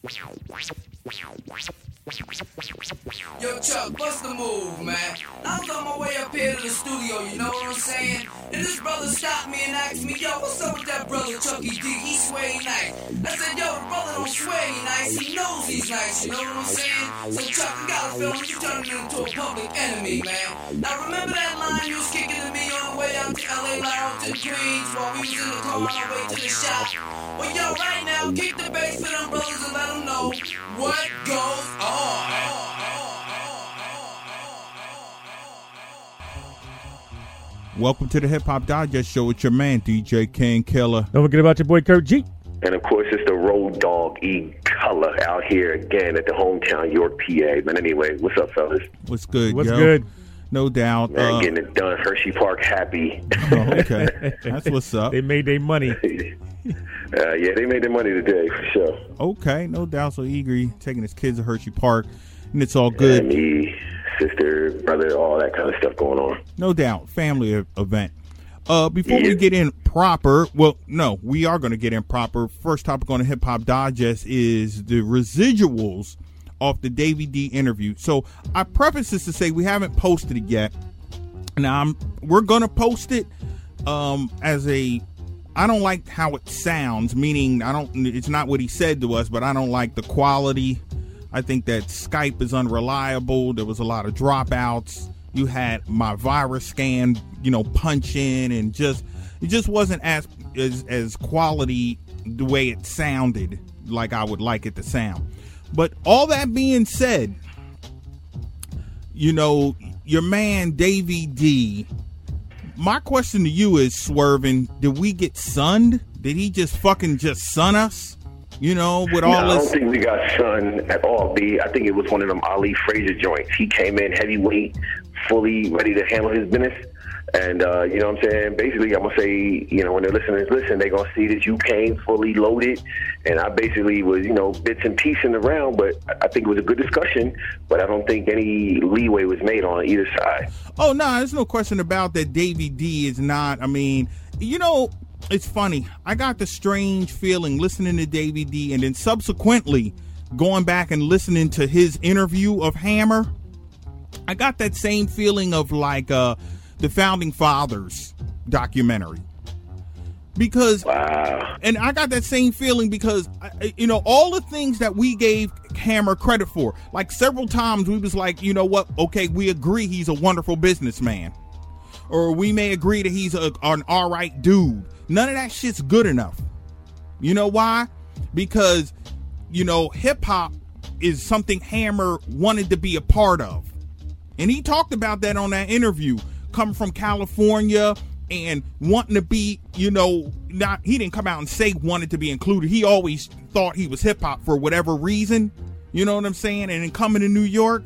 Yo, Chuck, what's the move, man? I was on my way up here to the studio, you know what I'm saying? And this brother stopped me and asked me, yo, what's up with that brother Chucky D? He sway nice. I said, yo, the brother don't sway nice. He knows he's nice, you know what I'm saying? So, Chuck, I got a feeling you turned him into a public enemy, man. Now, remember that line you was kicking to me on the way out to LA Lounge and Queens while we was in the car on our way to the shop? Well, yo, right now, kick the bass for them brothers and let them know what goes on. Welcome to the Hip Hop Digest Show with your man, DJ King Killer. Don't forget about your boy, Kurt G. And, of course, it's the Road Dog E. Color out here again at the hometown York, PA. But anyway, what's up, fellas? What's good, What's yo? good? No doubt. Man, getting it done. Hershey Park happy. Oh, okay. That's what's up. They made their money. Yeah, they made their money today, for sure. Okay, no doubt. So Eager taking his kids to Hershey Park, and it's all good. Me, sister, brother, all that kind of stuff going on. No doubt. Family event. Before we get in proper, well, no, we are going to get in proper. First topic on the Hip Hop Digest is the residuals off the Davey D interview. So I preface this to say we haven't posted it yet. Now we're going to post it as a, I don't like how it sounds, meaning it's not what he said to us, but I don't like the quality. I think that Skype is unreliable. There was a lot of dropouts. You had my virus scan, punch in, and it just wasn't as quality the way it sounded like I would like it to sound. But all that being said, your man Davey D, my question to you is, Swervin', did we get sunned? Did he just sun us? With all this? I don't think we got sunned at all, B. I think it was one of them Ali Frazier joints. He came in heavyweight, fully ready to handle his business. And, you know what I'm saying? Basically, I'm going to say, when the listeners listen, they're going to see that you came fully loaded. And I basically was, bits and pieces around, but I think it was a good discussion. But I don't think any leeway was made on either side. Oh, no, there's no question about that. Davey D is not, it's funny. I got the strange feeling listening to Davey D and then subsequently going back and listening to his interview of Hammer. I got that same feeling of like the Founding Fathers documentary. Because, wow. And I got that same feeling because, all the things that we gave Hammer credit for, like several times we was like, you know what? Okay, we agree he's a wonderful businessman. Or we may agree that he's an all right dude. None of that shit's good enough. You know why? Because, hip hop is something Hammer wanted to be a part of. And he talked about that on that interview, coming from California and wanting to be, he didn't come out and say wanted to be included. He always thought he was hip hop for whatever reason. You know what I'm saying? And then coming to New York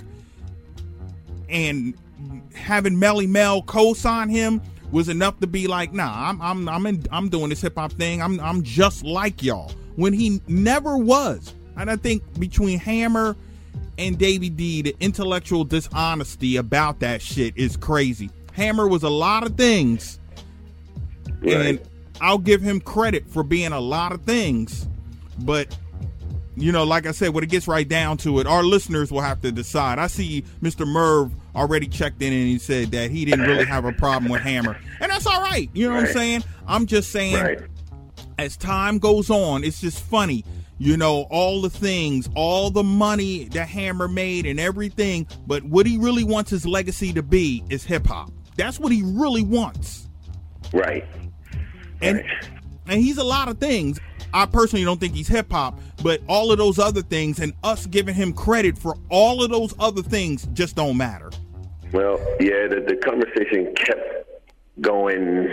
and having Melly Mel co-sign him was enough to be like, nah, I'm doing this hip hop thing. I'm just like y'all, when he never was. And I think between Hammer and Davey D, the intellectual dishonesty about that shit is crazy. Hammer was a lot of things, right, and I'll give him credit for being a lot of things, but like I said, when it gets right down to it, our listeners will have to decide. I see Mr. Merv already checked in and he said that he didn't really have a problem with Hammer. And that's all right. You know what I'm saying? I'm just saying, as time goes on, it's just funny. All the things, all the money that Hammer made and everything. But what he really wants his legacy to be is hip hop. That's what he really wants. Right. And he's a lot of things. I personally don't think he's hip hop, but all of those other things and us giving him credit for all of those other things just don't matter. Well, yeah, the conversation kept going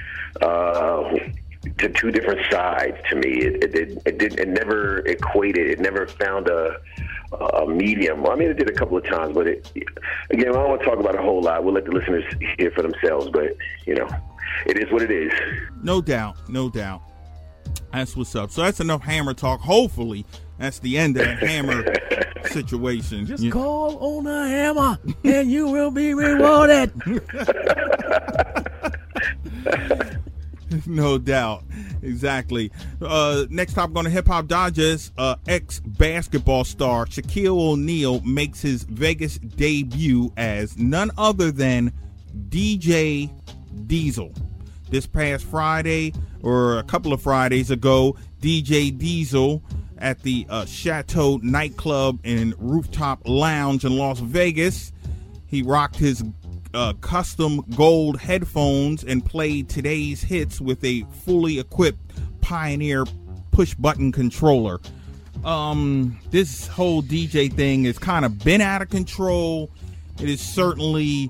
to two different sides to me. It never equated. It never found a medium. I mean, it did a couple of times, but again, I don't want to talk about a whole lot. We'll let the listeners hear for themselves, but it is what it is. No doubt. That's what's up. So that's enough Hammer talk. Hopefully, that's the end of the Hammer situation. Just call on a hammer and you will be rewarded. No doubt. Exactly. Next up on the Hip Hop Digest, ex-basketball star Shaquille O'Neal makes his Vegas debut as none other than DJ Diesel. This past Friday, or a couple of Fridays ago, DJ Diesel at the Chateau nightclub and rooftop lounge in Las Vegas. He rocked his custom gold headphones and played today's hits with a fully equipped Pioneer push-button controller. This whole DJ thing has kind of been out of control. It is certainly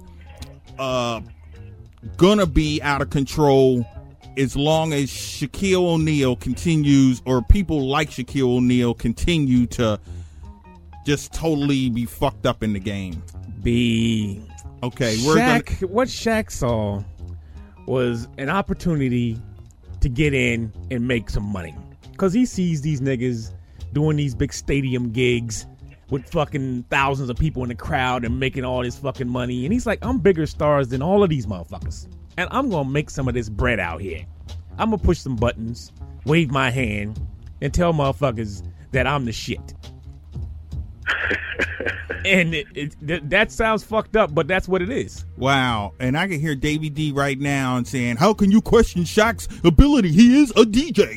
gonna be out of control as long as Shaquille O'Neal continues, or people like Shaquille O'Neal continue to just totally be fucked up in the game. Okay, what Shaq saw was an opportunity to get in and make some money, because he sees these niggas doing these big stadium gigs with fucking thousands of people in the crowd and making all this fucking money, and he's like, I'm bigger stars than all of these motherfuckers, and I'm gonna make some of this bread out here. I'm gonna push some buttons, wave my hand, and tell motherfuckers that I'm the shit. And that sounds fucked up, but that's what it is. Wow. And I can hear Davey D right now and saying, how can you question Shaq's ability? He is a DJ.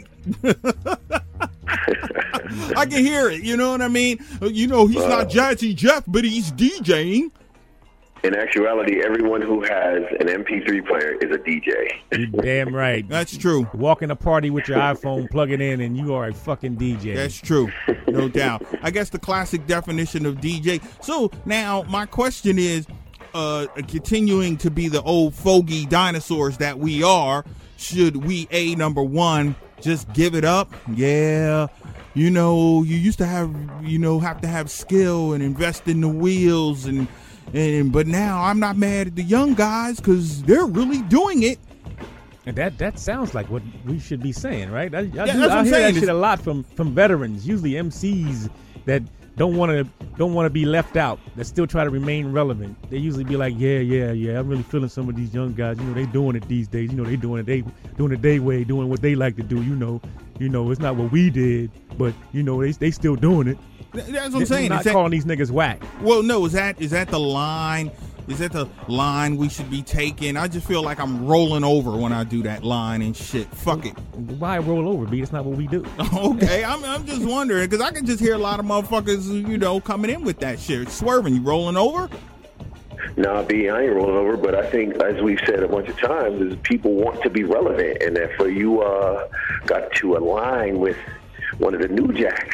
I can hear it. You know what I mean? You know, he's not Jazzy Jeff, but he's DJing. In actuality, everyone who has an MP3 player is a DJ. You're damn right. That's true. Walk in a party with your iPhone, plug it in, and you are a fucking DJ. That's true. No doubt. I guess the classic definition of DJ. So now my question is, continuing to be the old fogey dinosaurs that we are, should we, number one, just give it up? Yeah. You know, you used to have to have skill and invest in the wheels but now I'm not mad at the young guys because they're really doing it. And that sounds like what we should be saying, right? I that's what hear I'm that saying. shit a lot from veterans, usually MCs that don't want to be left out, that still try to remain relevant. They usually be like, yeah, I'm really feeling some of these young guys. You know, they doing it these days. You know, they doing it their way, doing what they like to do. You know, it's not what we did, but you know, they still doing it. That's what I'm saying. Not calling these niggas whack. Well, no, is that the line? Is that the line we should be taking? I just feel like I'm rolling over when I do that line and shit. Fuck it. Why roll over, B? That's not what we do. Okay, I'm just wondering, because I can just hear a lot of motherfuckers, you know, coming in with that shit. Swerving, you rolling over? Nah, B, I ain't rolling over, but I think, as we've said a bunch of times, is people want to be relevant, and therefore you got to align with one of the new jacks.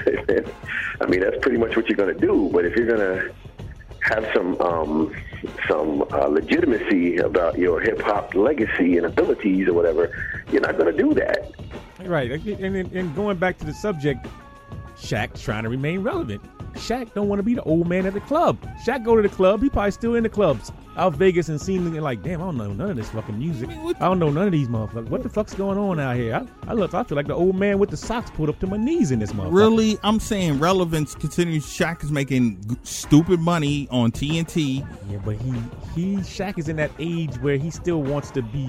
I mean, that's pretty much what you're going to do. But if you're going to have some legitimacy about your hip hop legacy and abilities or whatever, you're not going to do that. Right. And going back to the subject, Shaq's trying to remain relevant. Shaq don't want to be the old man at the club. Shaq go to the club. He probably still in the clubs out Vegas and seeing like, damn, I don't know none of this fucking music. I don't know none of these motherfuckers. What the fuck's going on out here? I feel like the old man with the socks pulled up to my knees in this motherfucker. Really? I'm saying relevance continues. Shaq is making stupid money on TNT. Yeah, but Shaq is in that age where he still wants to be,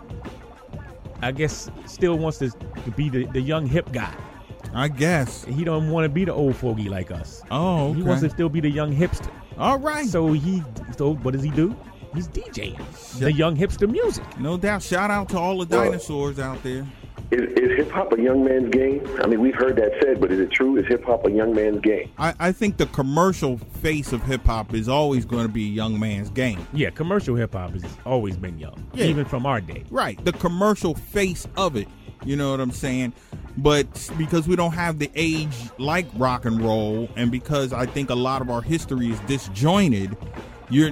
I guess, still wants to be the young hip guy. I guess. He don't want to be the old fogey like us. Oh, okay. He wants to still be the young hipster. All right. So what does he do? He's DJing the young hipster music. No doubt. Shout out to all the dinosaurs out there. Is hip-hop a young man's game? I mean, we've heard that said, but is it true? Is hip-hop a young man's game? I think the commercial face of hip-hop is always going to be a young man's game. Yeah, commercial hip-hop has always been young, even from our day. Right. The commercial face of it. You know what I'm saying? But because we don't have the age like rock and roll, and because I think a lot of our history is disjointed, you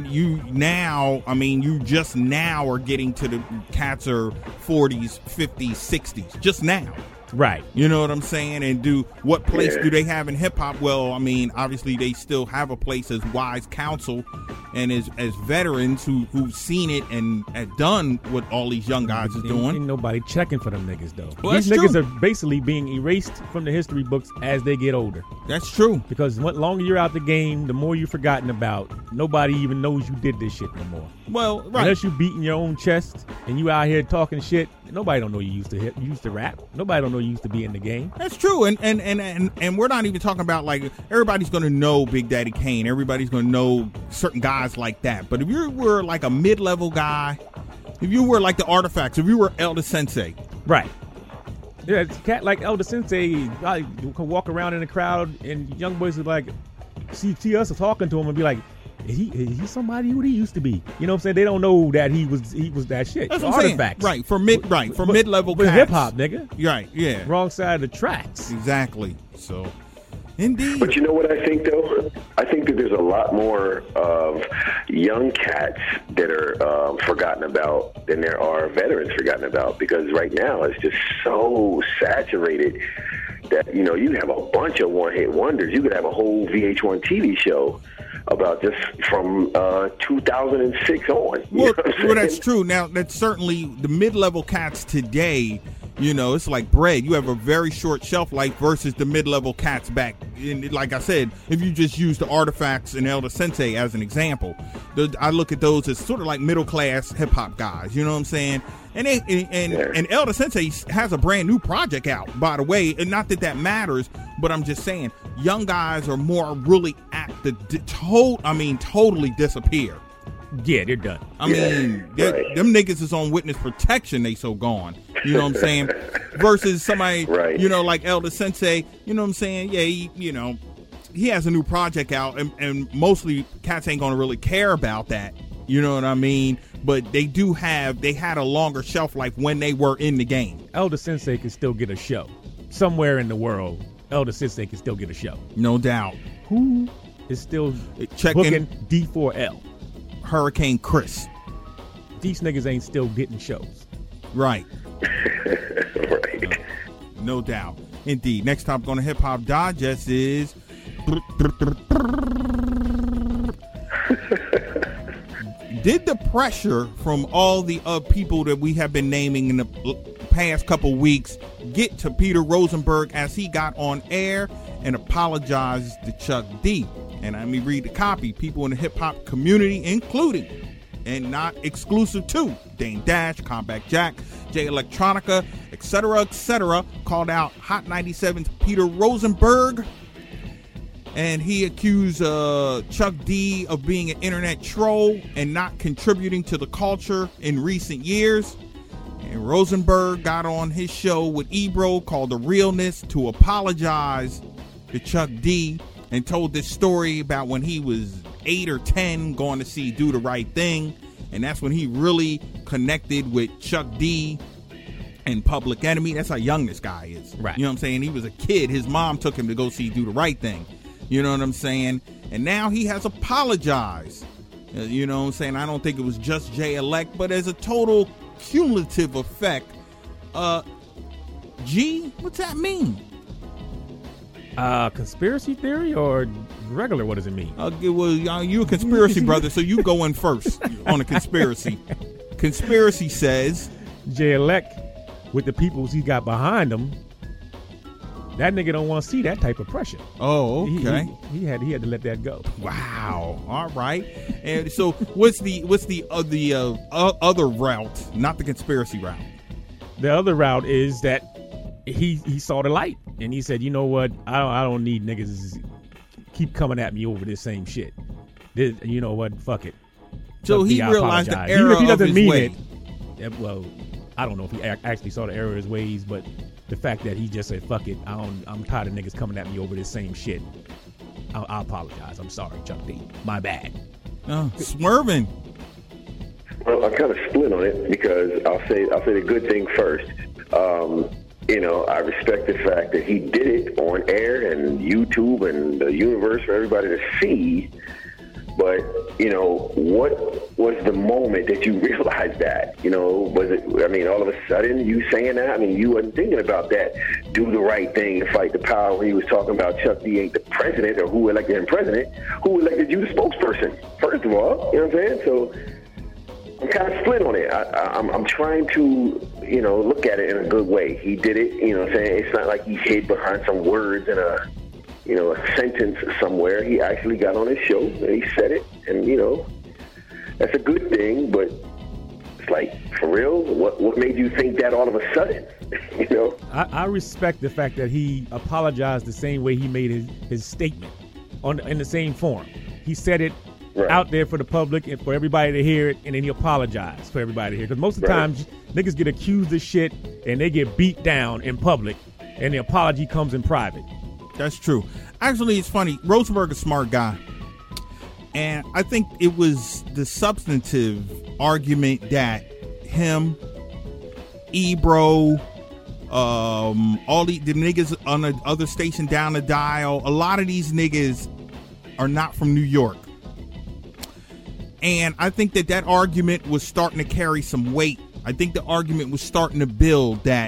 just now are getting to the cats are 40s, 50s, 60s, just now. Right. You know what I'm saying? And what place do they have in hip hop? Well, I mean, obviously they still have a place as wise counsel and as veterans who've seen it and have done what all these young guys is doing. Ain't nobody checking for them niggas though. Well, these niggas are basically being erased from the history books as they get older. That's true. Because the longer you're out the game, the more you're forgotten about. Nobody even knows you did this shit no more. Well, right. Unless you beating your own chest and you out here talking shit, nobody don't know you used to hit. You used to rap. Nobody don't know you used to be in the game. That's true. And we're not even talking about, like, everybody's going to know Big Daddy Kane. Everybody's going to know certain guys like that. But if you were like a mid-level guy, if you were like the Artifacts, if you were Elder Sensei. Right. Yeah, it's a cat like Elder Sensei. I can walk around in the crowd and young boys would like see us talking to him and be like, is he somebody who he used to be? You know what I'm saying? They don't know that he was that shit. That's what I'm saying. Right. For mid-level cats. But hip hop, nigga. Right, yeah. Wrong side of the tracks. Exactly. So indeed. But you know what I think, though? I think that there's a lot more of young cats that are forgotten about than there are veterans forgotten about, because right now it's just so saturated that, you have a bunch of one-hit wonders. You could have a whole VH1 TV show about just from 2006 on. Well, that's true. Now, that's certainly the mid-level cats today. It's like bread. You have a very short shelf life versus the mid-level cats back. And like I said, if you just use the Artifacts and Elder Sensei as an example, I look at those as sort of like middle-class hip-hop guys. You know what I'm saying? And Elder Sensei has a brand new project out, by the way. And not that matters, but I'm just saying, young guys are more really apt to totally disappear. Yeah, they're done. I mean, them niggas is on witness protection. They so gone. You know what I'm saying? Versus somebody, like Elder Sensei. You know what I'm saying? Yeah, he has a new project out, and mostly cats ain't gonna really care about that. You know what I mean? But they had a longer shelf life when they were in the game. Elder Sensei can still get a show somewhere in the world. Elder Sensei can still get a show, no doubt. Who is still booking D4L? Hurricane Chris. These niggas ain't still getting shows. Right. Right. No doubt. Indeed. Next topic on the Hip Hop Digest is did the pressure from all the people that we have been naming in the past couple weeks get to Peter Rosenberg as he got on air and apologized to Chuck D? And let me read the copy. People in the hip-hop community, including and not exclusive to Dame Dash, Combat Jack, Jay Electronica, etc., called out Hot 97's Peter Rosenberg. And he accused Chuck D of being an internet troll and not contributing to the culture in recent years. And Rosenberg got on his show with Ebro called The Realness to apologize to Chuck D and told this story about when he was 8 or 10 going to see Do the Right Thing. And that's when he really connected with Chuck D and Public Enemy. That's how young this guy is. Right. You know what I'm saying? He was a kid. His mom took him to go see Do the Right Thing. You know what I'm saying? And now he has apologized. You know what I'm saying? I don't think it was just Jay Elect, but as a total cumulative effect. G, what's that mean? Conspiracy theory or regular? What does it mean? Well, you a conspiracy brother, so you go in first on a conspiracy. Conspiracy says Jay Elect, with the people he got behind him, that nigga don't want to see that type of pressure. Oh, okay. He had to let that go. Wow. All right. And so, what's the other route? Not the conspiracy route. The other route is that he saw the light and he said, you know what? I don't need niggas keep coming at me over this same shit. You know what? Fuck it. So he realized the error of his way. Well, I don't know if he actually saw the error of his ways, but the fact that he just said, fuck it, I'm tired of niggas coming at me over this same shit. I apologize. I'm sorry, Chuck D. My bad. Swerving. Well, I'm kind of split on it because I'll say the good thing first. I respect the fact that he did it on air and YouTube and the universe for everybody to see. But, what was the moment that you realized that? Was it, all of a sudden you saying that? You wasn't thinking about that. Do the right thing and fight the power when he was talking about Chuck D ain't the president or who elected him president. Who elected you the spokesperson? First of all, you know what I'm saying? So I'm kind of split on it. I'm trying to, look at it in a good way. He did it, what I'm saying? It's not like he hid behind some words in a sentence somewhere. He actually got on his show and he said it, and that's a good thing. But it's like, for real, what made you think that all of a sudden? I respect the fact that he apologized the same way he made his statement in the same form. He said it out there for the public and for everybody to hear it, and then he apologized for everybody to hear it. Because most of the times, niggas get accused of shit and they get beat down in public, and the apology comes in private. That's true. Actually, it's funny. Rosenberg is a smart guy. And I think it was the substantive argument that him, Ebro, all the niggas on the other station down the dial, a lot of these niggas are not from New York. And I think that argument was starting to carry some weight. I think the argument was starting to build that,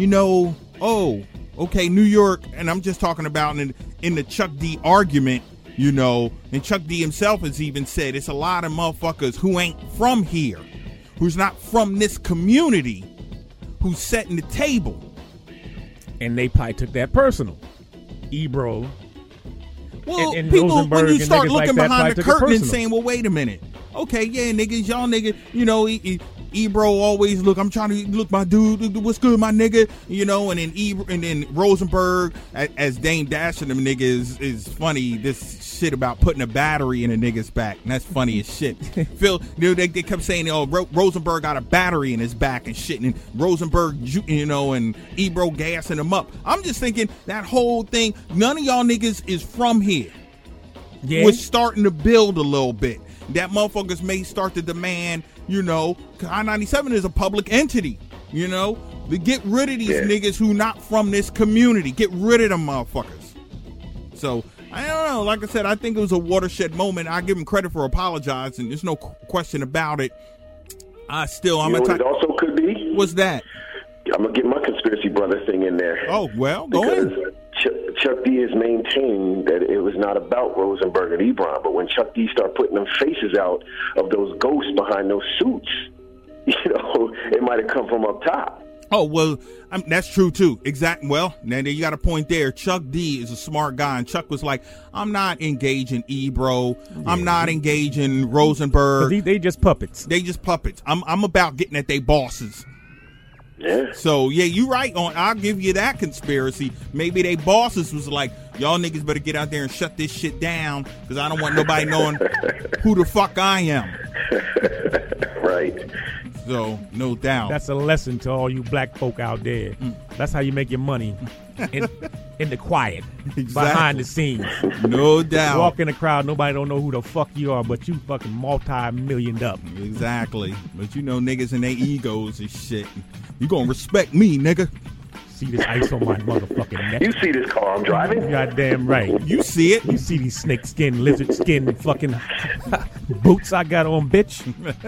okay, New York, and I'm just talking about in the Chuck D argument, and Chuck D himself has even said it's a lot of motherfuckers who ain't from here, who's not from this community, who's setting the table. And they probably took that personal. Ebro. Well, and people, Rosenberg, when you start looking like behind the curtain and saying, well, wait a minute. Okay, yeah, niggas, y'all niggas, Ebro always look, I'm trying to look, my dude, what's good, my nigga, and then Rosenberg, as Dame Dash and them niggas is funny, this shit about putting a battery in a nigga's back, and that's funny as shit. Phil, they kept saying, Rosenberg got a battery in his back and shit, and Rosenberg, and Ebro gassing him up. I'm just thinking that whole thing, none of y'all niggas is from here. Yeah. We're starting to build a little bit. That motherfuckers may start to demand, I-97 is a public entity, to get rid of these niggas who not from this community. Get rid of them motherfuckers. So, I don't know. Like I said, I think it was a watershed moment. I give him credit for apologizing. There's no question about it. I'm what it also could be? What's that? I'm going to get my conspiracy brother thing in there. Oh, well, go ahead. Chuck D has maintained that it was not about Rosenberg and Ebron, but when Chuck D started putting them faces out of those ghosts behind those suits, it might have come from up top. Oh, well, that's true, too. Exactly. Well, now you got a point there. Chuck D is a smart guy, and Chuck was like, I'm not engaging Ebro. Yeah. I'm not engaging Rosenberg. They just puppets. They just puppets. I'm about getting at they bosses. Yeah. So, yeah, you right. I'll give you that conspiracy. Maybe they bosses was like, y'all niggas better get out there and shut this shit down because I don't want nobody knowing who the fuck I am. Right. So, no doubt. That's a lesson to all you black folk out there. That's how you make your money in the quiet, behind the scenes. No doubt. Walk in the crowd, nobody don't know who the fuck you are, but you fucking multi-millioned up. Exactly. But niggas and their egos and shit. You gonna respect me, nigga. See this ice on my motherfucking neck. You see this car I'm driving? Goddamn right. You see it. You see these snake skin, lizard skin fucking boots I got on, bitch.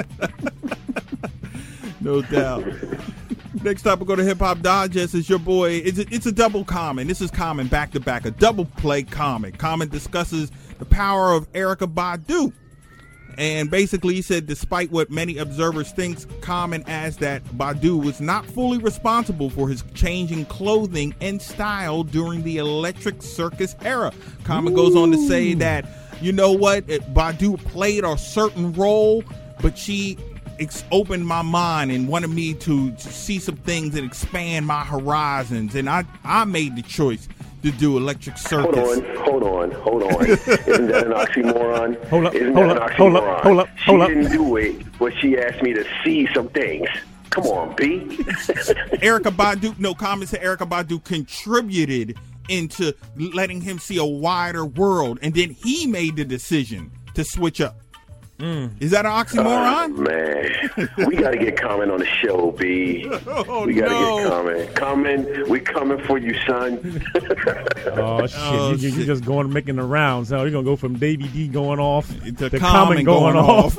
No doubt. Next up, we'll go to Hip Hop Digest. It's your boy. It's a double comment. This is Common back to back. A double play comment. Common discusses the power of Erykah Badu. And basically he said, despite what many observers think, Common as that Badu was not fully responsible for his changing clothing and style during the Electric Circus era. Common goes on to say that, Badu played a certain role, but she opened my mind and wanted me to see some things and expand my horizons. And I made the choice to do Electric Circus. Hold on. Isn't that an oxymoron? Hold up. She didn't do it, but she asked me to see some things. Come on, B. Erykah Badu, Common said Erykah Badu contributed into letting him see a wider world, and then he made the decision to switch up. Is that an oxymoron? Man, we got to get Common on the show, B. We got to get Common. Common, we coming for you, son. Oh, shit. You're just making the rounds. So you're going to go from Davey D going off to Common going off.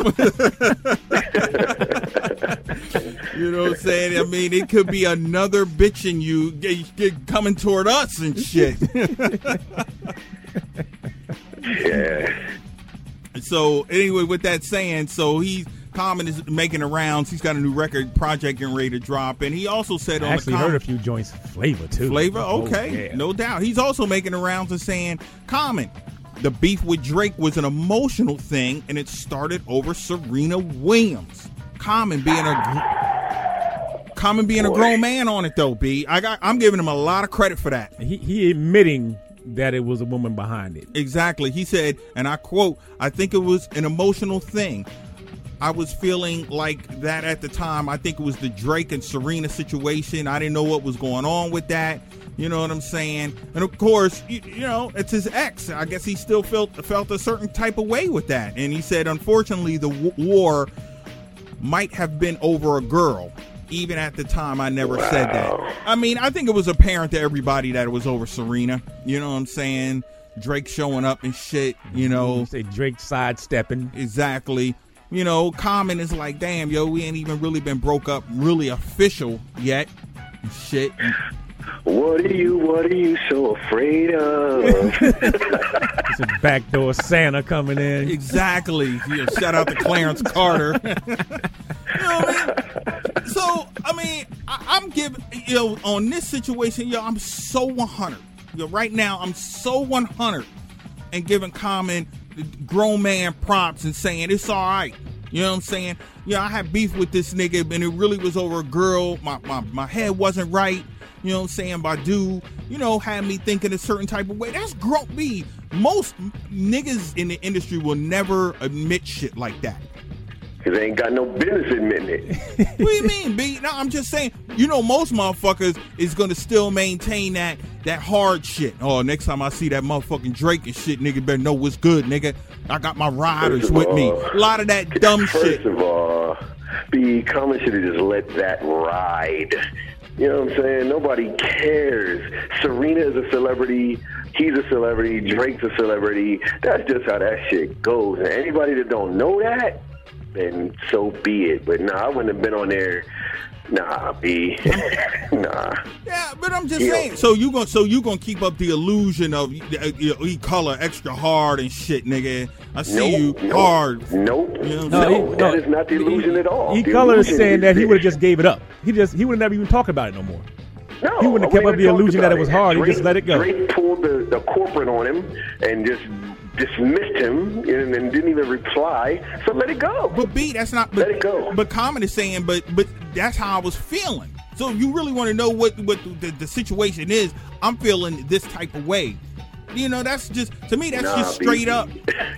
You know what I'm saying? I mean, it could be another bitching you coming toward us and shit. Yeah. So anyway, with that saying, so Common is making the rounds. He's got a new record project getting ready to drop, and he also said on actually the heard a few joints. Flavor too. Flavor, okay, no doubt. He's also making the rounds and saying, Common, the beef with Drake was an emotional thing, and it started over Serena Williams. Common being a grown man on it though. B, I'm giving him a lot of credit for that. He admitting that it was a woman behind it. Exactly. He said, and I quote, "I think it was an emotional thing. I was feeling like that at the time. I think it was the Drake and Serena situation. I didn't know what was going on with that. You know what I'm saying? And of course, you know, it's his ex. I guess he still felt a certain type of way with that. And he said, unfortunately, the war might have been over a girl. Even at the time, I never said that. I mean, I think it was apparent to everybody that it was over Serena. You know what I'm saying? Drake showing up and shit, you know. You say Drake sidestepping. Exactly. You know, Common is like, damn, yo, we ain't even really been broke up really official yet. And shit. What are you so afraid of? It's a backdoor Santa coming in. Exactly. Yeah, shout out to Clarence Carter. You know what I mean? So, I mean, I'm giving, you know, on this situation, yo, I'm so 100. Yo, right now, I'm so 100 and giving Common grown man props and saying it's all right. You know what I'm saying? Yeah, I had beef with this nigga, and it really was over a girl. My head wasn't right. You know what I'm saying? Badu, you know, had me thinking a certain type of way. That's grown me. Most niggas in the industry will never admit shit like that. Because they ain't got no business admitting it. What do you mean, B? No, I'm just saying, you know, most motherfuckers is going to still maintain that hard shit. Oh, next time I see that motherfucking Drake and shit, nigga better know what's good, nigga. I got my riders with me. A lot of that dumb shit. First of all, B, Common should have just let that ride. You know what I'm saying? Nobody cares. Serena is a celebrity. He's a celebrity. Drake's a celebrity. That's just how that shit goes. And anybody that don't know that, then so be it. But nah, I wouldn't have been on there. Nah, B. Nah. Yeah, but I'm just saying. So you gonna keep up the illusion of E-Color extra hard and shit, nigga. I see you hard. Nope. You know that is not the illusion at all. E-Color is saying that he would have just gave it up. He would have never even talked about it no more. No, he wouldn't have kept up the illusion that it was hard. He just let it go. Drake pulled the corporate on him and just dismissed him and didn't even reply. So let it go. But B, that's not. Let it go. But Common is saying, but that's how I was feeling. So if you really want to know what the situation is, I'm feeling this type of way. You know, that's just, to me, that's just straight up.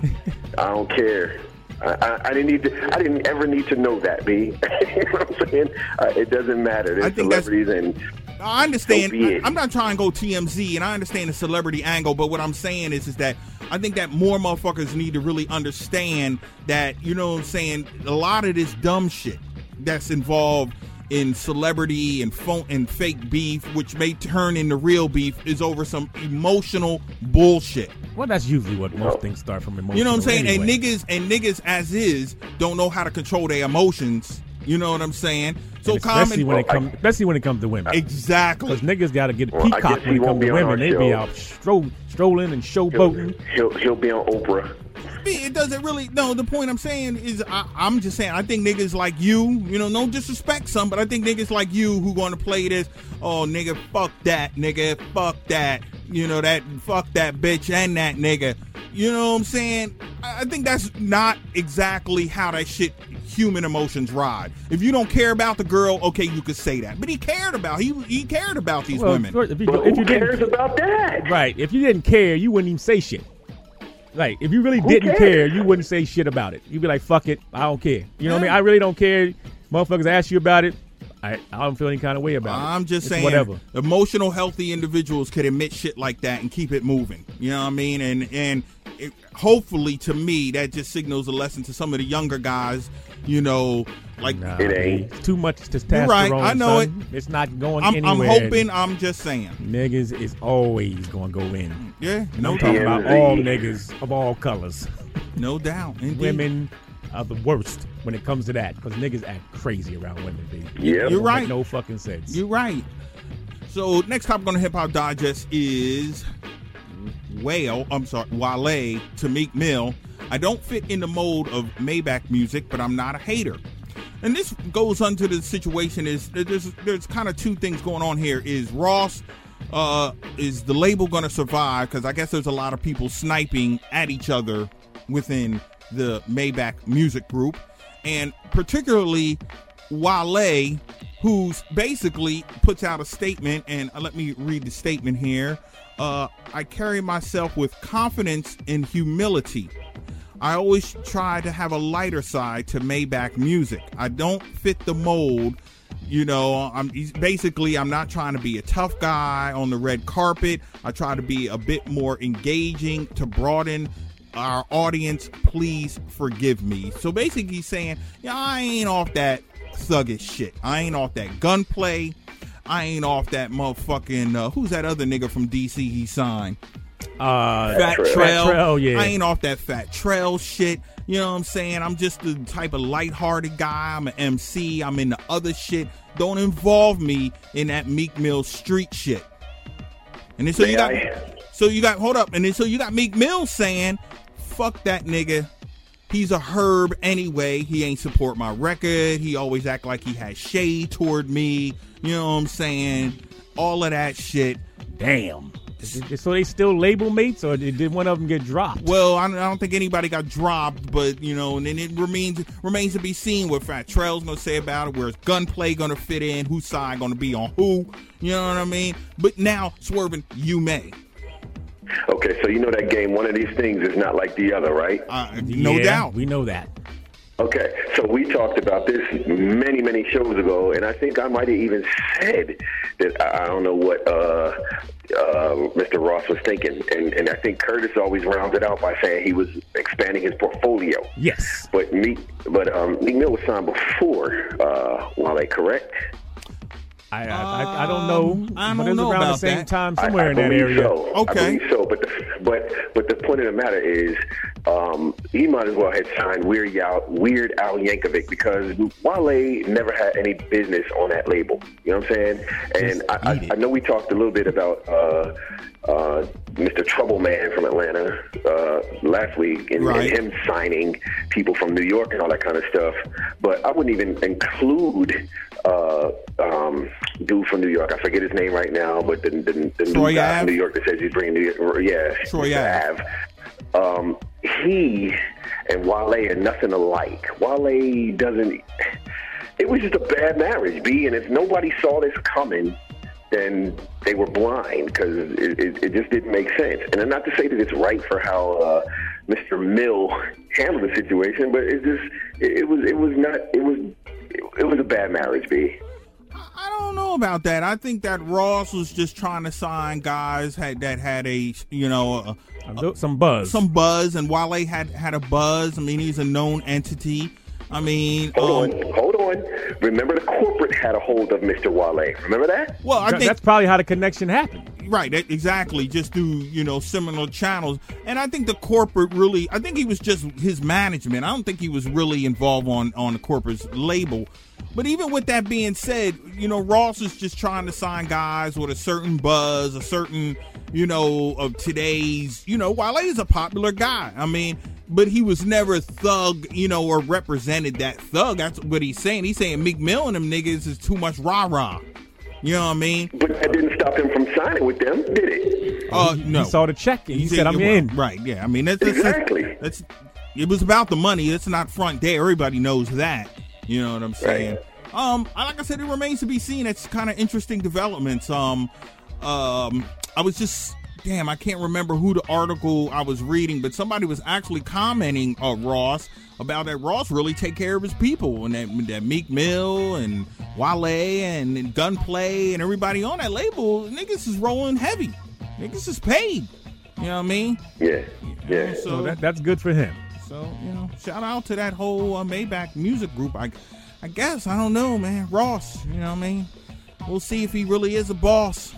I don't care. I didn't ever need to know that, B. You know what I'm saying? It doesn't matter. There's celebrities and I understand. I'm not trying to go TMZ, and I understand the celebrity angle, but what I'm saying is that I think that more motherfuckers need to really understand that, you know what I'm saying, a lot of this dumb shit that's involved in celebrity and fake beef, which may turn into real beef, is over some emotional bullshit. Well, that's usually what most things start from, emotional. You know what I'm saying? Anyway. And niggas as is don't know how to control their emotions. You know what I'm saying? So especially when it comes to women. Exactly. Because niggas got to get peacock when it comes to women. They be out strolling and showboating. He'll be on Oprah. It doesn't really. No, the point I'm saying is I'm just saying I think niggas like you know, no disrespect some, but I think niggas like you who going to play this, oh, nigga, fuck that, nigga, fuck that, you know, that, fuck that bitch and that nigga. You know what I'm saying? I think that's not exactly how that shit, human emotions ride. If you don't care about the girl, okay, you could say that. But he cared about these women. Who cares about that? Right. If you didn't care, you wouldn't even say shit. Like, if you really didn't care, you wouldn't say shit about it. You'd be like, fuck it, I don't care. You know what I mean? I really don't care. Motherfuckers ask you about it. I don't feel any kind of way about it. I'm just saying, whatever. Emotional, healthy individuals could admit shit like that and keep it moving. You know what I mean? And hopefully, to me, that just signals a lesson to some of the younger guys. You know, like it ain't too much testosterone. You're right. I know son. It's not going anywhere. I'm hoping. I'm just saying, niggas is always going to go in. Yeah, I'm talking about all niggas of all colors. No doubt. Indeed. Women are the worst when it comes to that because niggas act crazy around women. Yeah, you're right. Make no fucking sense. You're right. So next topic on the Hip Hop Digest is Wale to Meek Mill. I don't fit in the mold of Maybach music, but I'm not a hater. And this goes onto the situation is there's kind of two things going on here. Is Ross, is the label going to survive? Because I guess there's a lot of people sniping at each other within the Maybach music group. And particularly Wale, who's basically puts out a statement, and let me read the statement here. I carry myself with confidence and humility. I always try to have a lighter side to Maybach music. I don't fit the mold. You know, I'm not trying to be a tough guy on the red carpet. I try to be a bit more engaging to broaden our audience. Please forgive me. So basically he's saying, yeah, I ain't off that thuggish shit. I ain't off that gunplay. I ain't off that motherfucking, who's that other nigga from DC he signed? Fat Trell. Yeah. I ain't off that Fat Trell shit. You know what I'm saying? I'm just the type of lighthearted guy. I'm an MC. I'm into other shit. Don't involve me in that Meek Mill street shit. And then so you got Meek Mill saying, fuck that nigga. He's a herb anyway. He ain't support my record. He always act like he has shade toward me. You know what I'm saying? All of that shit. Damn. So they still label mates, or did one of them get dropped? Well, I don't think anybody got dropped, but you know, and then it remains to be seen what Fat Trell's gonna say about it. Where's Gunplay gonna fit in? Whose side gonna be on who? You know what I mean? But now, Swervin', you may. Okay, so you know that game. One of these things is not like the other, right? No doubt. We know that. Okay, so we talked about this many, many shows ago, and I think I might have even said that I don't know what Mr. Ross was thinking, and I think Curtis always rounded out by saying he was expanding his portfolio. Yes. But Meek Mill was signed before Wale, correct? I don't know. I don't but it was know around about the same that. time, somewhere in that area. So. Okay. I believe so, but the point of the matter is, he might as well have signed Weird Al Yankovic, because Wale never had any business on that label. You know what I'm saying? And I know we talked a little bit about Mr. Troubleman from Atlanta last week, and him signing people from New York and all that kind of stuff. But I wouldn't even include dude from New York. I forget his name right now, but the new guy from New York that says he's bringing New York. Yeah, Troy Ave. He and Wale are nothing alike. Wale doesn't. It was just a bad marriage, B. And if nobody saw this coming, then they were blind, because it just didn't make sense. And I'm not to say that it's right for how Mr. Mill handled the situation, but it was a bad marriage, B. I don't know about that. I think that Ross was just trying to sign guys that had a, you know, some buzz, and Wale had a buzz. I mean, he's a known entity. I mean, hold on. Remember, the corporate had a hold of Mr. Wale. Remember that? Well, I think that's probably how the connection happened. Right, exactly. Just through, you know, similar channels. And I think the corporate really, I think he was just his management. I don't think he was really involved on the corporate's label. But even with that being said, you know, Ross is just trying to sign guys with a certain buzz, a certain, you know, of today's, you know, Wale is a popular guy. I mean, but he was never thug, you know, or represented that thug. That's what he's saying. He's saying Meek Mill and them niggas is too much rah-rah. You know what I mean? But that didn't stop him from signing with them, did it? No. He saw the check and he said, I'm in. Right, yeah. I mean, exactly. It was about the money. It's not front day. Everybody knows that. You know what I'm saying? Right. Like I said, it remains to be seen. It's kind of interesting developments. I was just, I can't remember who the article I was reading, but somebody was actually commenting Ross about that Ross really take care of his people, and that Meek Mill and Wale and Gunplay and everybody on that label, niggas is rolling heavy. Niggas is paid. You know what I mean? Yeah. Yeah. So that's good for him. So, you know, shout out to that whole Maybach music group. I guess, I don't know, man. Ross, you know what I mean? We'll see if he really is a boss.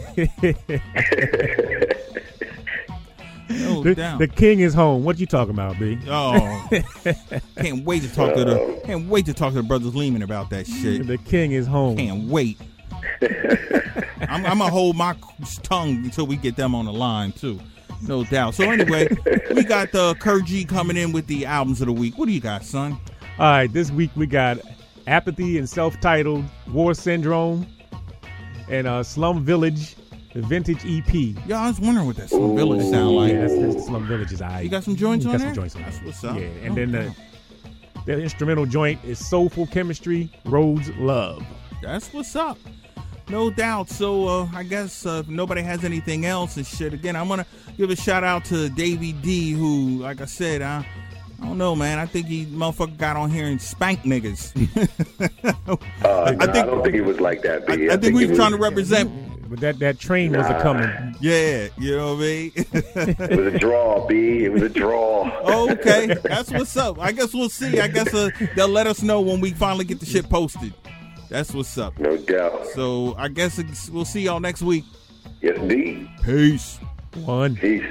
The king is home. What you talking about, B? Oh, can't wait to talk to the brothers Lehman about that shit. The king is home. Can't wait. I'm gonna hold my tongue until we get them on the line too. No doubt. So anyway, we got Kurg coming in with the albums of the week. What do you got, son? All right, this week we got Apathy and Self-Titled, War Syndrome, and Slum Village, the Vintage EP. Yeah, I was wondering what that Slum Village sound like. Yeah, that's Slum Village is You got some joints on there? Got some joints on there. That's what's up. Yeah, and then the instrumental joint is Soulful Chemistry, Roads Love. That's what's up. No doubt. So I guess if nobody has anything else and shit, again, I'm going to give a shout out to Davey D, who, like I said, I don't know, man. I think he motherfucker got on here and spanked niggas. I don't think he was like that, B. I think we was trying to represent. But that train was a coming. Yeah, you know what I mean? It was a draw, B. It was a draw. Okay, that's what's up. I guess we'll see. I guess they'll let us know when we finally get the shit posted. That's what's up. No doubt. So I guess we'll see y'all next week. Yes, indeed. Peace. Peace.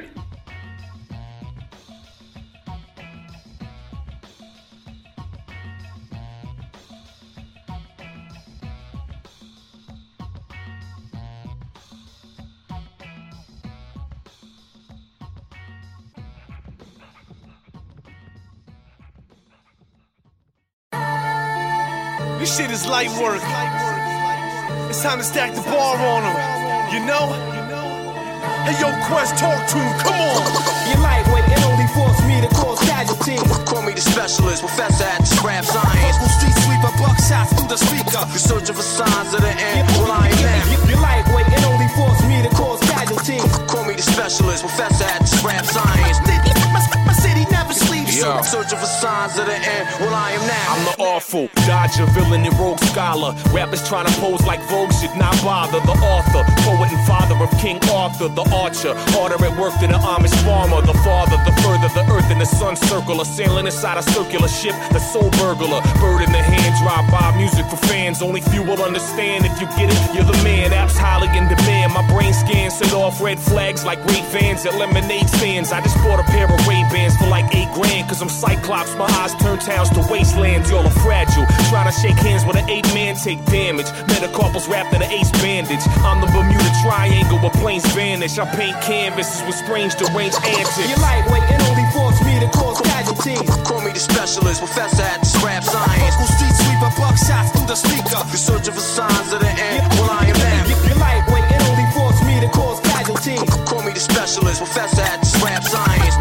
This shit is light work. It's time to stack the bar on them. You know? Hey, yo, Quest, talk to him. Come on. You're lightweight, it only forced me to cause casualties. Call me the specialist, professor at the scrap science. Local street sweeper, buckshots through the speaker. You're searching for signs of the end. Well, I am now. You're lightweight, it only forced me to cause casualties. Call me the specialist, professor at the scrap science. My city never sleeps. Yo. Searching for signs of the end. Well, I am now. I'm the awful Dodger, villain, and rogue scholar. Rappers trying to pose like Vogue should not bother. The author, poet, and father of King Arthur. The archer, harder at work than an Amish farmer. The father, the further the earth and the sun circle. A sailing inside a circular ship, the soul burglar. Bird in the hand, drive by music for fans. Only few will understand. If you get it, you're the man. Apps highly in demand. My brain scans set off red flags like Ray fans at lemonade stands. I just bought a pair of Ray-Bans for like $8,000. Cause I'm Cyclops, my eyes turn towns to wastelands. Y'all are fragile. Trying to shake hands with an 8-man, take damage. Metacarpals wrapped in an ace bandage. I'm the Bermuda Triangle where planes vanish. I paint canvases with strange deranged antics. You're lightweight, it only forced me to cause casualties. Call me the specialist, professor at the scrap science. Local street sweeper, buckshots through the speaker. You're searching for signs of the end. Well, I am now. You're lightweight, it only forced me to cause casualties. Call me the specialist, professor at the scrap science.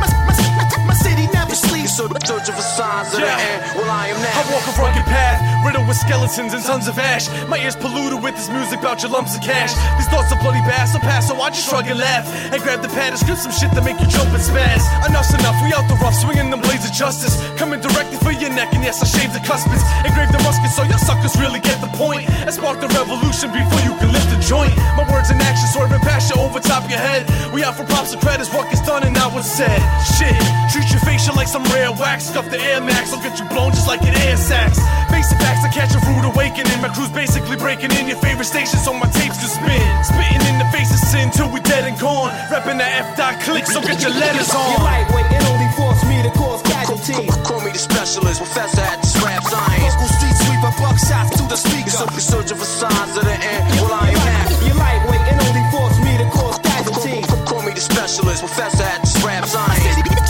My city never sleeps. You're searching for signs of the end. Well, I am now. I walk a rugged path, riddled with skeletons and tons of ash. My ears polluted with this music about your lumps of cash. These thoughts are bloody bass, so pass, so I just shrug and laugh and grab the pad and script some shit that make you jump and spaz. Enough's enough, we out the rough, swinging them blades of justice. Coming directly for your neck, and yes, I shaved the cuspids. Engraved the musket, so y'all suckers really get the point. I sparked the revolution before you can lift a joint. My words in action, swerving past you over top your head. We out for props and credits, what gets done and not what's said. Shit, treat your facial like some rare wax. Scuff the Air Max, I'll get you blown just like an air sax. Basic facts to catch a rude awakening. My crew's basically breaking in your favorite station so my tapes can spin. Spitting in the face of sin till we dead and gone. Repping the F.click, so get your letters on. You're lightweight, it only forced me to cause casualties. Call me the specialist, professor at the scrap science. Local street sweeper, buckshots through the speaker. You're searching for signs of the end. Well, I am now. You're lightweight, it only forced me to cause casualties. Call me the specialist, professor at the scrap science.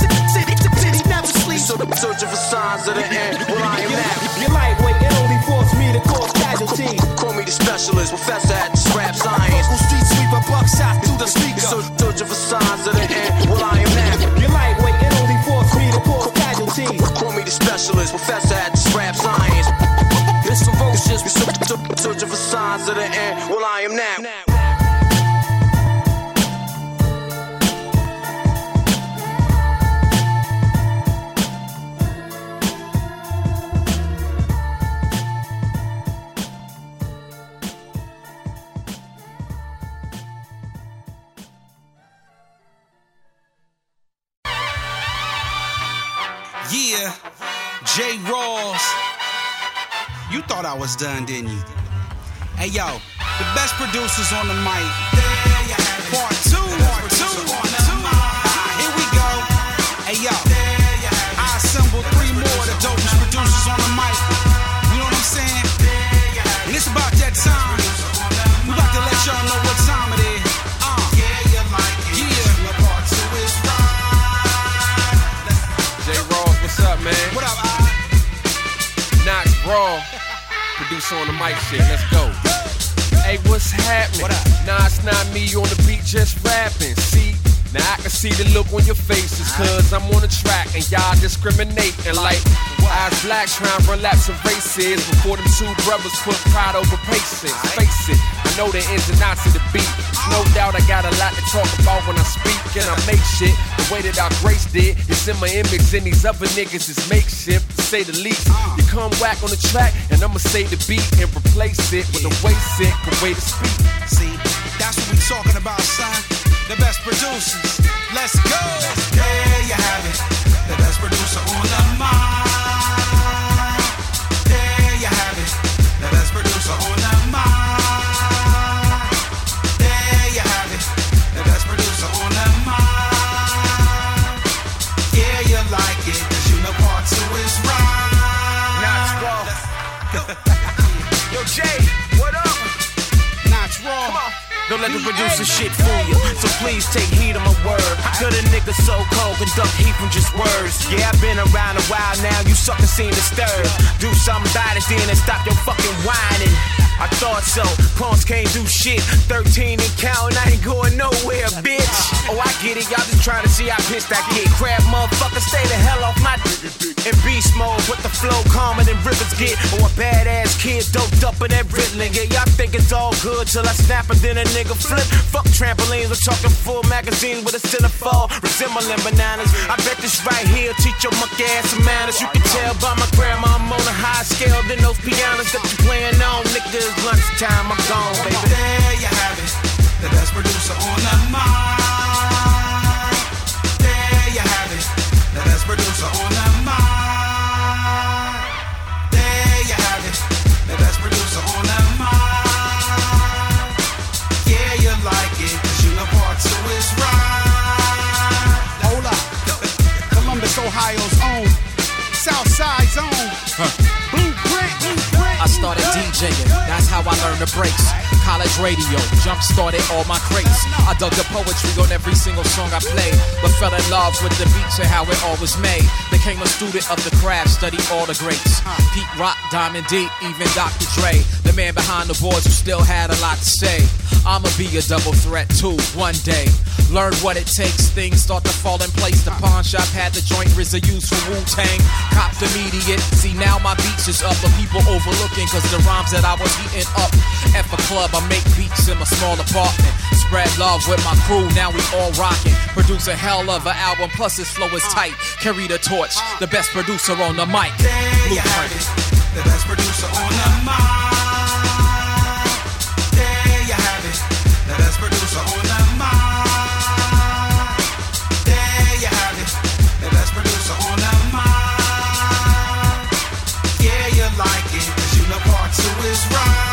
City never sleeps. Searching for signs of the end. Well, I am now. You're lightweight, it only forced me to cause casualties. Call me the specialist, professor at the scrap science. Local street sweeper, buckshots through the speaker. Searching for signs of the end. Well, I am now. You're lightweight, it only forced me to cause casualties. Call me the specialist, professor at the scrap science. It's ferocious. Searching for signs of the end. Well, I am now. Yeah, J. Rawls. You thought I was done, didn't you? Hey, yo, the best producers on the mic. Part two. Here we go. Hey, yo, I assembled 3 more of the dopest producers on the mic. You know what I'm saying? And it's about that time. We about to let y'all know what time it is. Yeah. producer on the mic shit. Let's go. Hey, what's happening? What up? Nah, it's not me on the beat just rapping. See, now I can see the look on your faces, cause I'm on the track and y'all discriminating like eyes black trying to run laps of races before them two brothers put pride over patience. Face it, I know the ins and outs of the beat. No doubt I got a lot to talk about when I speak and I make shit. The way that our Grace did, it's in my image and these other niggas is makeshift, to say the least. You come whack on the track and I'ma say the beat and replace it with a way sick, a way to speak. See, that's what we talking about, son. The best producers. Let's go. There you have it. The best producer on the mic. There you have it. The best producer on the mic. There you have it. The best producer on the mic. Yeah, you like it, cause you know part 2 is right. Notch Raw. Yo, Jay, what up? Notch Raw. Come on. Don't let the producer shit fool you, so please take heed of my word. Could a nigga so cold conduct heat from just words? Yeah, I've been around a while now, you suckers seem disturbed. Do something about it then and stop your fucking whining. I thought so, punks can't do shit. 13 and counting, I ain't going nowhere, bitch. Oh, I get it, y'all just trying to see how pissed I get. Crab motherfucker, stay the hell off my dick. In beast mode, with the flow calmer than rivers get. Or a badass kid doped up in that Ritalin. Yeah, y'all think it's all good till I snap and then a nigga flip. Fuck trampolines, we're talking full magazines with a centerfold resembling bananas. I bet this right here teach your monkey ass some manners. You can tell by my grandma I'm on a higher scale than those pianos that you playing on. Niggas, lunchtime, I'm gone, baby. There you have it. The best producer on the mic. There you have it. The best producer on the mic. There you have it. The best producer on the mic. Yeah, you like it, cause you know part 2 is right. Hold up. Columbus, Ohio's own. Southside's own. Blueprint. I started DJing, that's how I learned the breaks. College radio, jump started all my crates. I dug the poetry on every single song I played, but fell in love with the beats and how it all was made. Became a student of the craft, studied all the greats. Pete Rock, Diamond D, even Dr. Dre. The man behind the boards who still had a lot to say. I'ma be a double threat too, one day. Learn what it takes, things start to fall in place. The pawn shop had the joint RZA used for Wu-Tang. Copped immediate, see now my beats is up, but people overlooking cause the rhymes that I was heating up. F a club, I make beats in my small apartment. Spread love with my crew, now we all rocking. Produce a hell of an album, plus his flow is tight. Carry the torch, the best producer on the mic. There you have it, the best producer on the mic. There you have it, the best producer on the mic. There you have it, the best producer on the mic. Yeah, you like it, cause you know part 2 is right.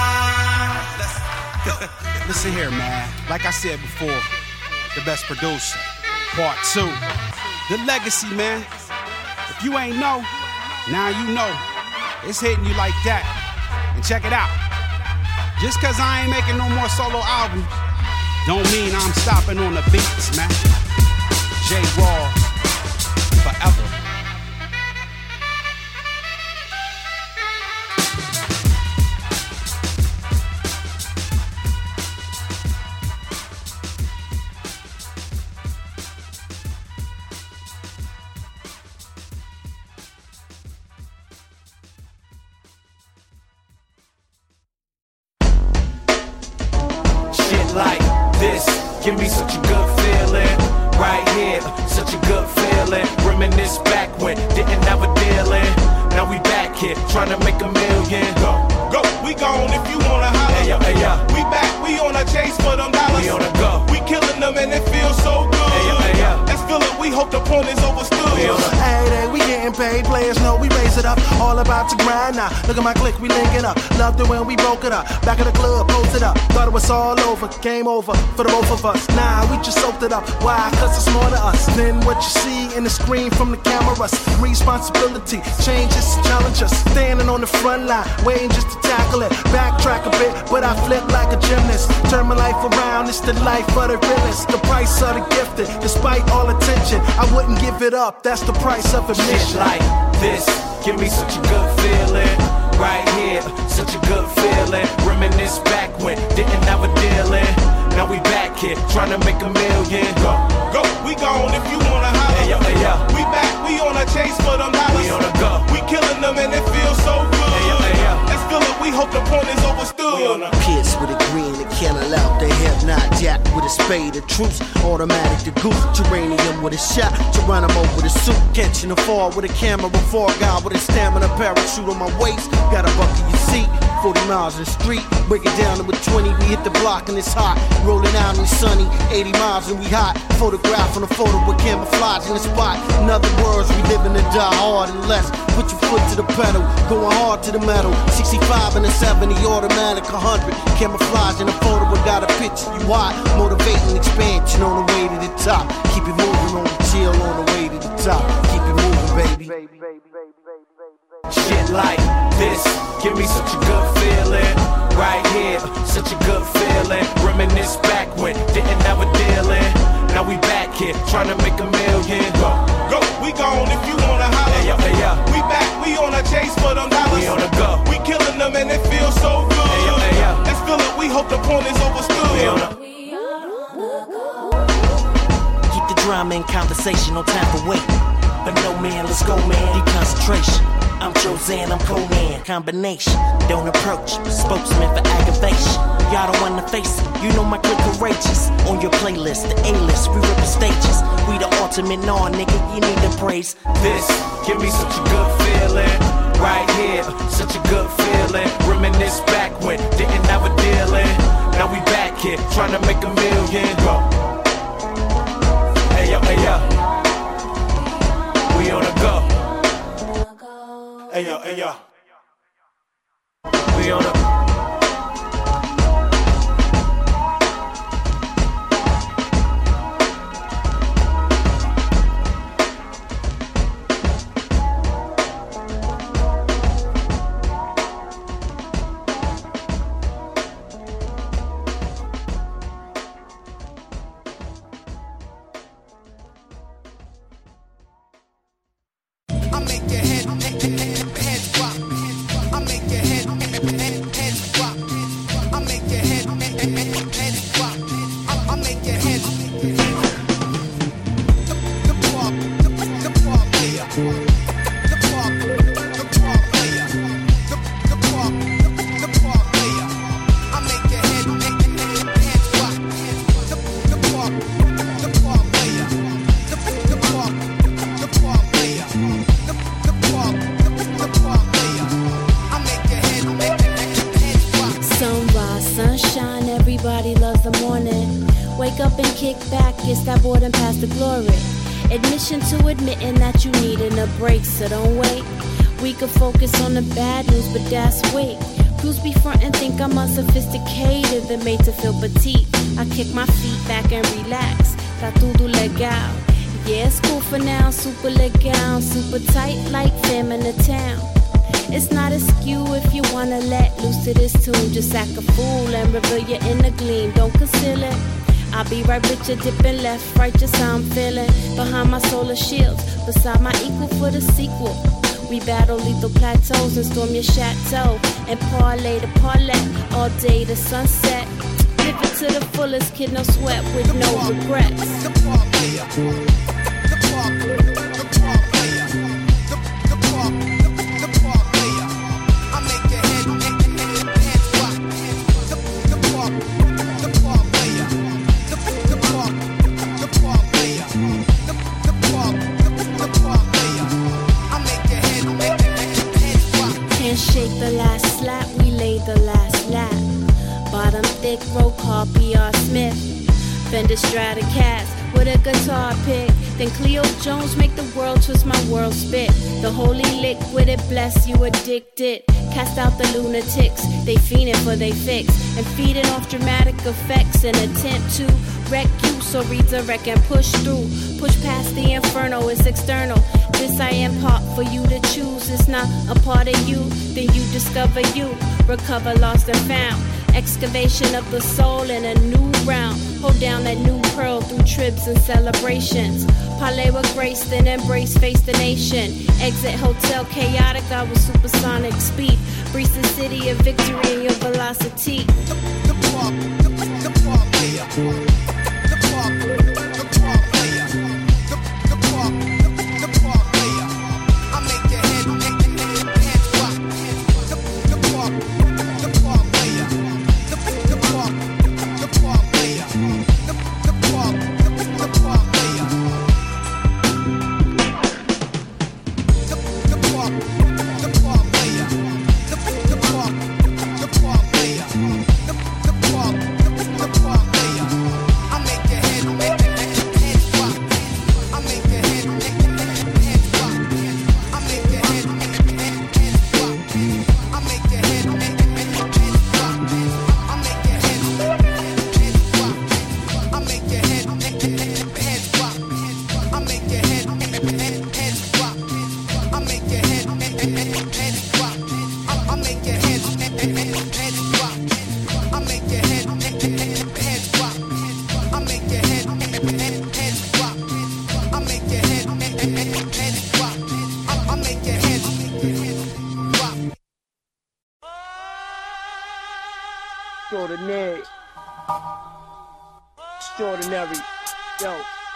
Listen here, man. Like I said before, the best producer, part 2. The legacy, man. If you ain't know, now you know. It's hitting you like that. And check it out. Just cause I ain't making no more solo albums, don't mean I'm stopping on the beats, man. J Raw, forever. Like this, give me such a good feeling right here, such a good feeling. Reminisce back when didn't have a deal in. Now we back here trying to make $1 million. Go, we gone if you wanna holler. Hey, yo, hey, yo. We back, we on a chase for them dollars. We on a go. We killing them and it feels so good. Hey, yo, hey, yo. Let's feel it, we hope the point is overstood. Hey, we getting paid, players know we raise it up. All about to grind now. Look at my clique, we linking up. Loved it when we broke it up. Back in the club, posted up. Thought it was all over, game over for the both of us. Nah, we just soaked it up. Why? Cause it's more to us than what you see in the screen from the cameras. Responsibility, changes, challenge us. Standing on the front line, waiting just to tackle it. Backtrack a bit, but I flip like a gymnast. Turn my life around, it's the life of the realest. The price of the gifted, despite all attention, I wouldn't give it up. That's the price of admission. Shit like this, give me such a good feeling right here, such a good feeling. Reminisce back when didn't have a deal in. Now we back here, trying to make $1 million. Go, we gone if you wanna holler. Hey yo, hey yo. We back, we on a chase for them dollars. We on a go. We killing them and it feels so good. Hey yo, hey yo. Let's feel it, we hope the point is overstood. We on a Pierce with a green, a kennel out, the head not jack with a spade, a truce, automatic the goose, geranium with a shot, Geronimo with a suit, catching the fall with a camera, before guy with a stamina, parachute on my waist, got a bucket your seat, 40 miles in the street, break it down to a 20, we hit the block and it's hot, rolling out and it's sunny, 80 miles and we hot, photograph on a photo with camouflage in the spot, in other words, we living to die hard and less, put your foot to the pedal, going hard to the metal, 65 and a 70, automatic 100, camouflage in a photo, but got a picture you hot, motivating expansion on the way to the top, keep it moving on the chill on the way to the top, keep it moving baby. shit like this, give me such a good feeling. Right here, such a good feeling. Reminisce back when didn't have a deal in. Now we back here, trying to make $1 million. Go, we gone if you wanna holler. Hey yo, hey yo. We back, we on a chase for them dollars. We on a go. We killing them and it feels so good. Hey yo, hey yo. Let's feel it, we hope the point is overstood. We on a Keep the drama in conversation, no time for waiting. But no man, let's go man, deep concentration. I'm Joanne, I'm Conan, combination. Don't approach, spokesman for aggravation. Y'all don't wanna face it, you know my clique courageous. On your playlist, the A-list, we rip the stages. We the ultimate non, nigga, you need to praise this, give me such a good feeling. Right here, such a good feeling. Reminisce back when didn't have a deal in. Now we back here, trying to make $1 million. Hey yo, hey yo. We on a go. Hey yo, hey yo. We on a To admitting that you needing a break, so don't wait. We could focus on the bad news, but that's weight. Crews be front and think I'm unsophisticated, they're made to feel petite. I kick my feet back and relax. Tá tudo legal. Yeah, it's cool for now, super legal, super tight like fam in the town. It's not askew if you wanna let loose to this tune. Just act a fool and reveal your inner gleam. Don't conceal it. I'll be right with you, dipping left, right, just how I'm feeling. Behind my solar shields, beside my equal for the sequel. We battle lethal plateaus and storm your chateau. And parlay to parlay, all day to sunset. Live it to the fullest, kid, no sweat with no regrets. Shake the last slap, we laid the last lap. Bottom thick, roll call PR Smith. Fender Stratocaster with a guitar pick. Then Cleo Jones make the world twist, my world spit. The holy liquid, it bless you addicted. Cast out the lunatics, they fiending for they fix. And feeding off dramatic effects in attempt to wreck you. So redirect and push through. Push past the inferno, it's external. This I impart for you to choose. It's not a part of you, then you discover you. Recover lost and found. Excavation of the soul in a new round. Hold down that new pearl through trips and celebrations. Parlay with grace, then embrace, face the nation. Exit hotel chaotic, I was supersonic speed. Breeze the city of victory in your velocity. Extraordinary. Yo.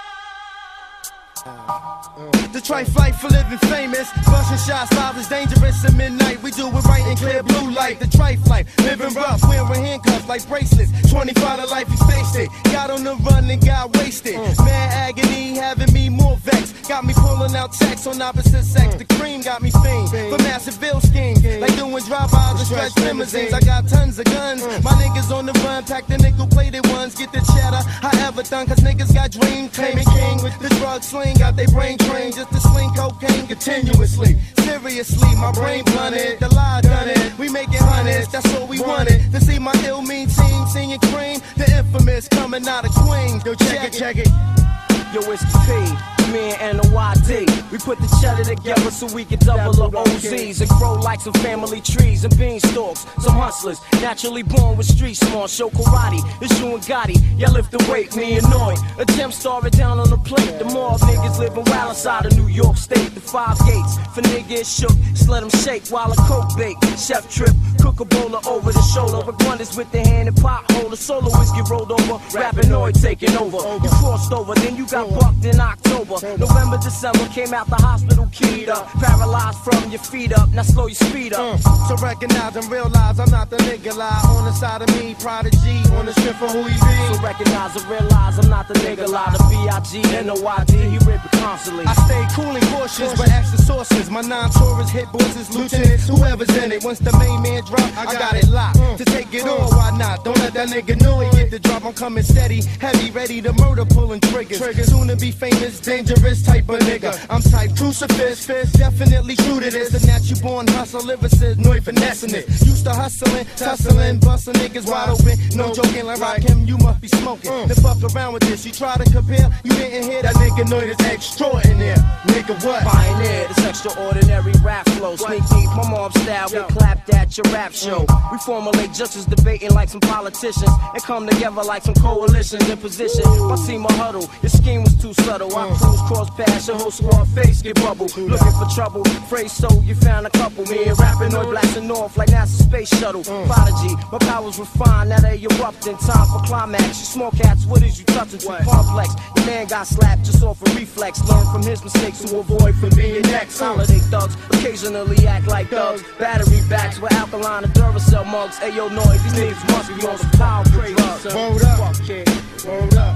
The trife life for living famous. Busting shots, live is dangerous at midnight. We do it right in clear blue light. The trife life, living rough, wearing handcuffs like bracelets. 25 to life, he faced it. Got on the run and got wasted. Mad agony, having me more vexed. Got me pulling out checks on opposite sex. The cream got me fiend for massive bill schemes. Like doing drive-bys and stretch limousines. I got tons of guns. My niggas on the run, pack the nickel-plated ones. Get the cheddar, however done, cause niggas got dream claiming king. With the drug sling, got they brain trained just to sling cocaine continuously. Seriously, my brain blunted, the lie done it. We making hundreds, that's all we wanted. To see my ill mean team singing cream, the infamous coming out of Queens. Yo, check it. Yo, it's the P, me and NOYD. We put the cheddar together so we can double our OZs and grow like some family trees and beanstalks. Some hustlers, naturally born with street smart. Show karate, it's you and Gotti. Y'all lift the weight, me annoyed. Attempt star it down on the plate. The mob niggas living wild inside of New York State. The 5 gates, for niggas shook, just let them shake while a coke bake. Chef trip, cook a bowler over the shoulder. But wonders with the hand and pothole. The soloists get rolled over, Rapinoid taking over. You crossed over, then you got bucked in October. November, December, came out the hospital keyed up. Paralyzed from your feet up, now slow your speed up. So recognize and realize I'm not the nigga lie. On the side of me, Prodigy, on the strip for who he be. So recognize and realize I'm not the nigga lie. The B.I.G. N.O.Y.D. he rip it constantly. I stay cool and cautious, but extra sources. My non-tourists hit bosses, lieutenants, whoever's in it. Once the main man drop, I got it locked. To take it on, why not? Don't let that nigga know he get the drop. I'm coming steady, heavy, ready to murder, pulling triggers. Soon to be famous, dangerous type of nigga. I'm type crucifix, definitely true to this. The natural born hustle, lyricist, no finessing it. Used to hustling, tussling, busting niggas wide open. No joking, like Rakim, you must be smoking. Then fuck around with this, you try to compare, you didn't hear that nigga know this extraordinary. Nigga what? Pioneer, this extraordinary rap flow. Sneak deep, my mob style, get clapped at your rap show. We formulate justice, debating like some politicians, and come together like some coalitions in position. I see my huddle, your scheme was too subtle. I cruise cross past your whole squad face get bubble. Looking for trouble, phrase so you found a couple. Me and Rapinoid blasting off like NASA space shuttle. Prodigy, my powers refined, now they erupting. Time for climax. You small cats, what is you touching? Too complex. Your man got slapped just off a reflex. Learn from his mistakes to avoid from being next. Holiday thugs occasionally act like thugs. Battery backs with alkaline and Duracell mugs. Ayo, noise, these niggas must be on some powerful drugs. Hold up, hold up.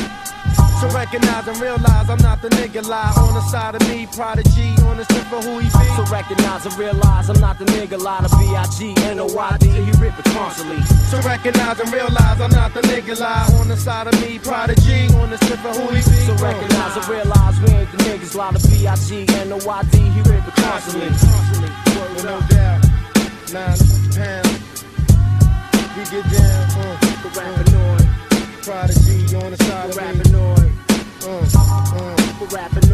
So recognize and realize I'm not the nigga lie. On the side of me, Prodigy, on the strip for who he be. So recognize and realize I'm not the nigga lie. The B.I.G. N.O.Y.D. he rip it constantly. So recognize and realize I'm not the nigga lie. On the side of me, Prodigy, on the strip for who he be. So recognize and realize we ain't the niggas lie. The B.I.G. N.O.Y.D. he rip it constantly. With no doubt, 9 pounds, we get down. The Rapinoid, Prodigy on the side of me. Rapinoid. We're rapping